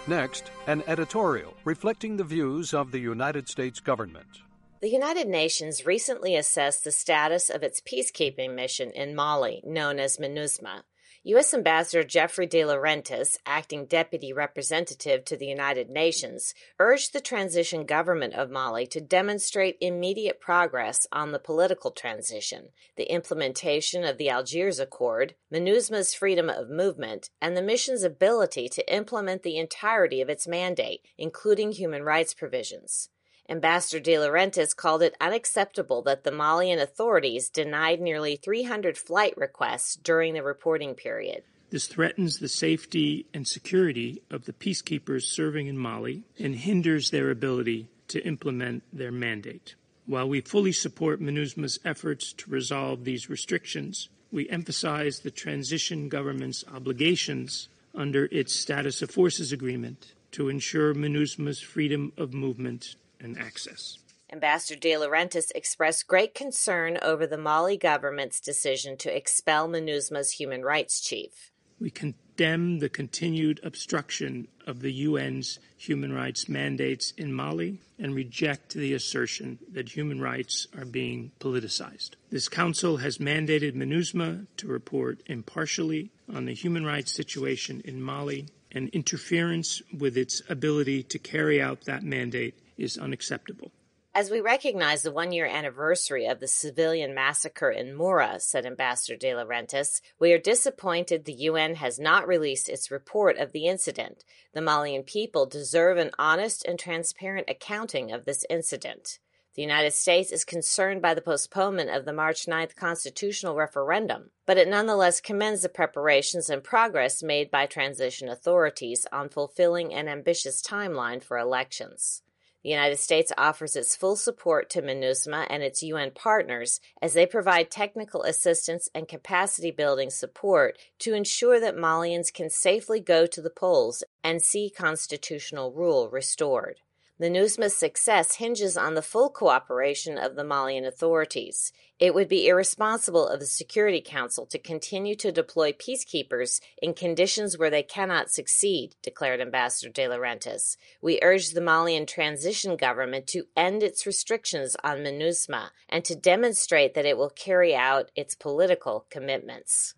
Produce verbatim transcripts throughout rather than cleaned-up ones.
Next, an editorial reflecting the views of the United States government. The United Nations recently assessed the status of its peacekeeping mission in Mali, known as MINUSMA. U S Ambassador Jeffrey De Laurentiis, acting deputy representative to the United Nations, urged the transition government of Mali to demonstrate immediate progress on the political transition, the implementation of the Algiers Accord, MINUSMA's freedom of movement, and the mission's ability to implement the entirety of its mandate, including human rights provisions. Ambassador De Laurentiis called it unacceptable that the Malian authorities denied nearly three hundred flight requests during the reporting period. This threatens the safety and security of the peacekeepers serving in Mali and hinders their ability to implement their mandate. While we fully support MINUSMA's efforts to resolve these restrictions, we emphasize the transition government's obligations under its Status of Forces Agreement to ensure MINUSMA's freedom of movement and access. Ambassador De Laurentiis expressed great concern over the Mali government's decision to expel MINUSMA's human rights chief. We condemn the continued obstruction of the U N's human rights mandates in Mali and reject the assertion that human rights are being politicized. This council has mandated MINUSMA to report impartially on the human rights situation in Mali, and interference with its ability to carry out that mandate is unacceptable. As we recognize the one-year anniversary of the civilian massacre in Moura, said Ambassador De Laurentiis, we are disappointed the U N has not released its report of the incident. The Malian people deserve an honest and transparent accounting of this incident. The United States is concerned by the postponement of the March ninth constitutional referendum, but it nonetheless commends the preparations and progress made by transition authorities on fulfilling an ambitious timeline for elections. The United States offers its full support to MINUSMA and its U N partners as they provide technical assistance and capacity-building support to ensure that Malians can safely go to the polls and see constitutional rule restored. MINUSMA's success hinges on the full cooperation of the Malian authorities. It would be irresponsible of the Security Council to continue to deploy peacekeepers in conditions where they cannot succeed, declared Ambassador De Laurentiis. We urge the Malian transition government to end its restrictions on MINUSMA and to demonstrate that it will carry out its political commitments.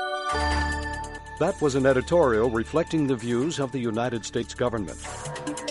That was an editorial reflecting the views of the United States government.